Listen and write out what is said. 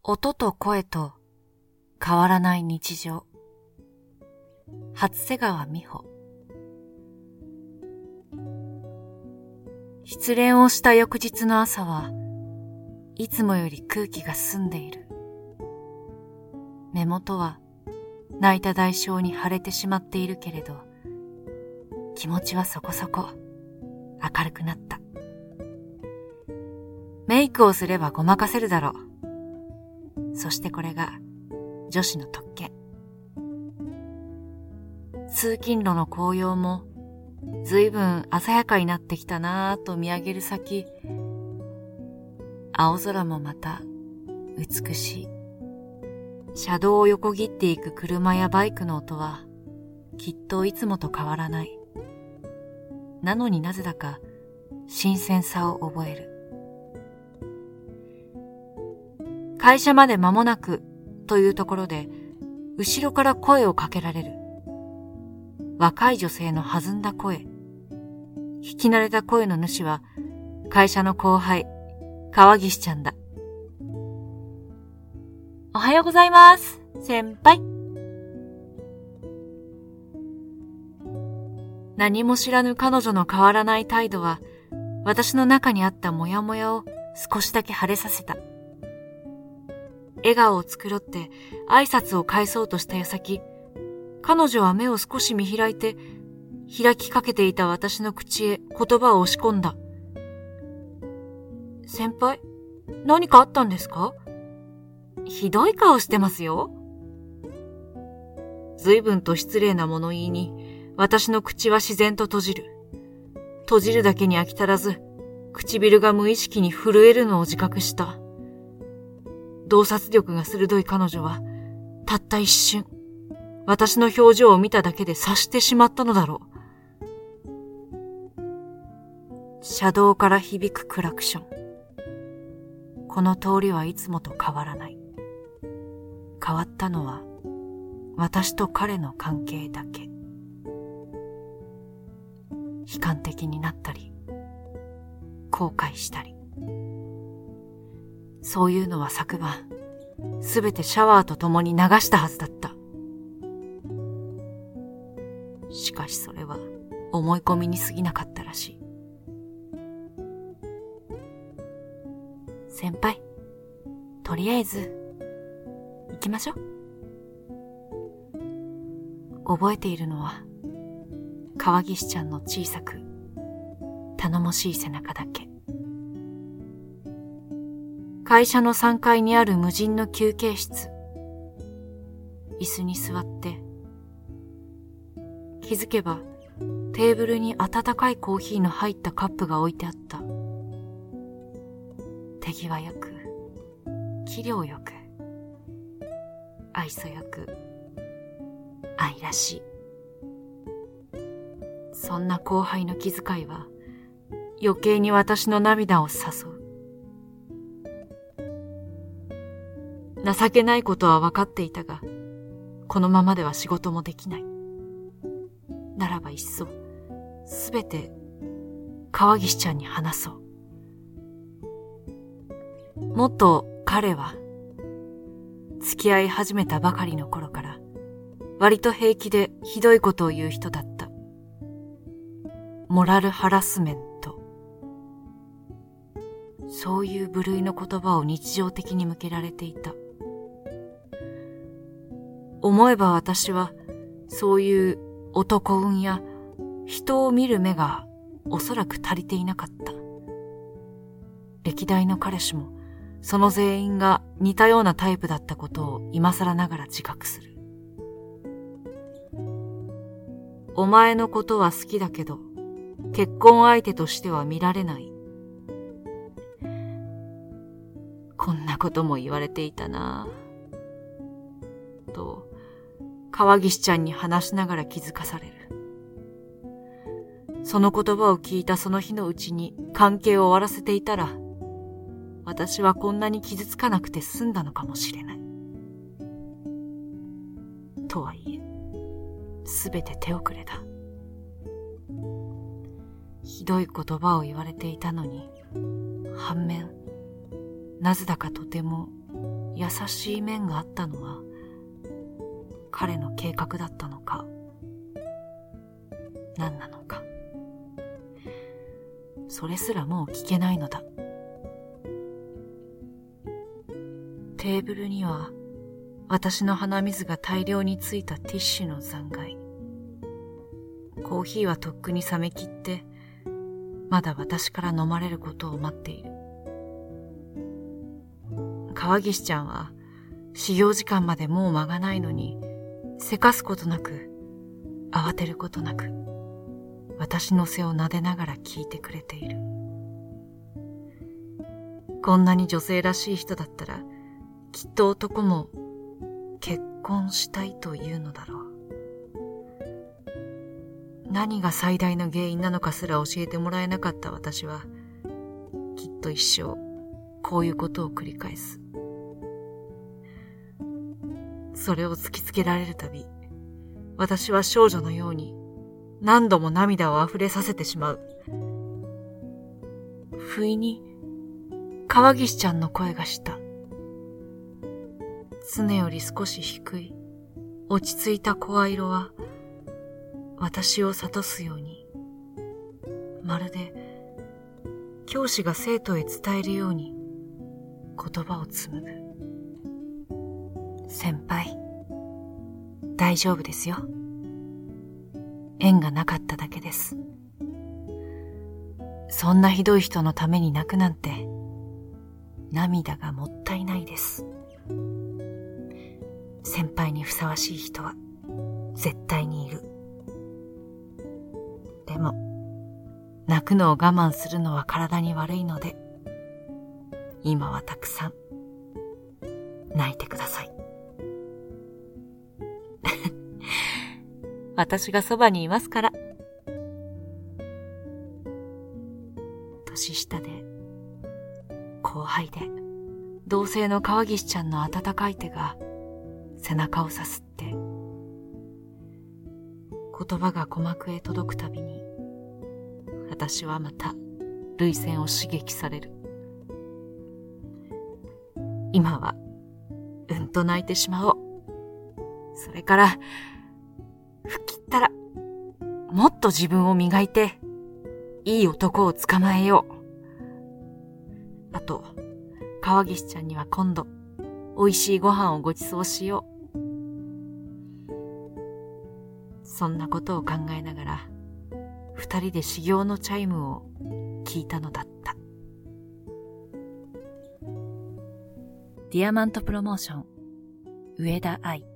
音と声と変わらない日常。初瀬川美穂。失恋をした翌日の朝はいつもより空気が澄んでいる。目元は泣いた代償に腫れてしまっているけれど、気持ちはそこそこ明るくなった。メイクをすればごまかせるだろう。そしてこれが女子の特権。通勤路の紅葉もずいぶん鮮やかになってきたなぁと見上げる先、青空もまた美しい。車道を横切っていく車やバイクの音はきっといつもと変わらない。なのになぜだか新鮮さを覚える。会社まで間もなくというところで後ろから声をかけられる。若い女性の弾んだ声。聞き慣れた声の主は会社の後輩、川岸ちゃんだ。おはようございます、先輩。何も知らぬ彼女の変わらない態度は私の中にあったモヤモヤを少しだけ晴れさせた。笑顔を繕って挨拶を返そうとした矢先、彼女は目を少し見開いて、開きかけていた私の口へ言葉を押し込んだ。先輩、何かあったんですか？ひどい顔してますよ。随分と失礼な物言いに、私の口は自然と閉じる。閉じるだけに飽き足らず、唇が無意識に震えるのを自覚した。洞察力が鋭い彼女は、たった一瞬、私の表情を見ただけで察してしまったのだろう。車道から響くクラクション。この通りはいつもと変わらない。変わったのは、私と彼の関係だけ。悲観的になったり、後悔したり。そういうのは昨晩、すべてシャワーと共に流したはずだった。しかしそれは思い込みに過ぎなかったらしい。先輩、とりあえず行きましょう。覚えているのは川岸ちゃんの小さく頼もしい背中だけ。会社の3階にある無人の休憩室。椅子に座って気づけばテーブルに温かいコーヒーの入ったカップが置いてあった。手際よく、器量よく、愛想よく、愛らしい。そんな後輩の気遣いは余計に私の涙を誘う。情けないことは分かっていたが、このままでは仕事もできない。ならばいっそ、すべて川岸ちゃんに話そう。もっと彼は、付き合い始めたばかりの頃から、割と平気でひどいことを言う人だった。モラルハラスメント。そういう部類の言葉を日常的に向けられていた。思えば私は、そういう男運や人を見る目がおそらく足りていなかった。歴代の彼氏もその全員が似たようなタイプだったことを今更ながら自覚する。お前のことは好きだけど結婚相手としては見られない。こんなことも言われていたなぁと川岸ちゃんに話しながら気づかされる。その言葉を聞いたその日のうちに関係を終わらせていたら、私はこんなに傷つかなくて済んだのかもしれない。とはいえ、すべて手遅れだ。ひどい言葉を言われていたのに、反面、なぜだかとても優しい面があったのは彼の計画だったのか、何なのか、それすらもう聞けないのだ。テーブルには私の鼻水が大量についたティッシュの残骸。コーヒーはとっくに冷めきって、まだ私から飲まれることを待っている。川岸ちゃんは始業時間までもう間がないのに、せかすことなく、慌てることなく、私の背を撫でながら聞いてくれている。こんなに女性らしい人だったら、きっと男も結婚したいというのだろう。何が最大の原因なのかすら教えてもらえなかった私は、きっと一生こういうことを繰り返す。それを突きつけられるたび、私は少女のように何度も涙を溢れさせてしまう。不意に川岸ちゃんの声がした。常より少し低い落ち着いた声色は私を諭すように、まるで教師が生徒へ伝えるように言葉を紡ぐ。先輩、大丈夫ですよ。縁がなかっただけです。そんなひどい人のために泣くなんて、涙がもったいないです。先輩にふさわしい人は絶対にいる。でも、泣くのを我慢するのは体に悪いので、今はたくさん泣いてください。私がそばにいますから。年下で、後輩で、同性の川岸ちゃんの温かい手が背中をさすって、言葉が鼓膜へ届くたびに、私はまた涙腺を刺激される。今はうんと泣いてしまおう。それから吹っ切ったらもっと自分を磨いていい男を捕まえよう。あと川岸ちゃんには今度美味しいご飯をご馳走しよう。そんなことを考えながら二人で始業のチャイムを聞いたのだった。ディアマントプロモーション、上田愛。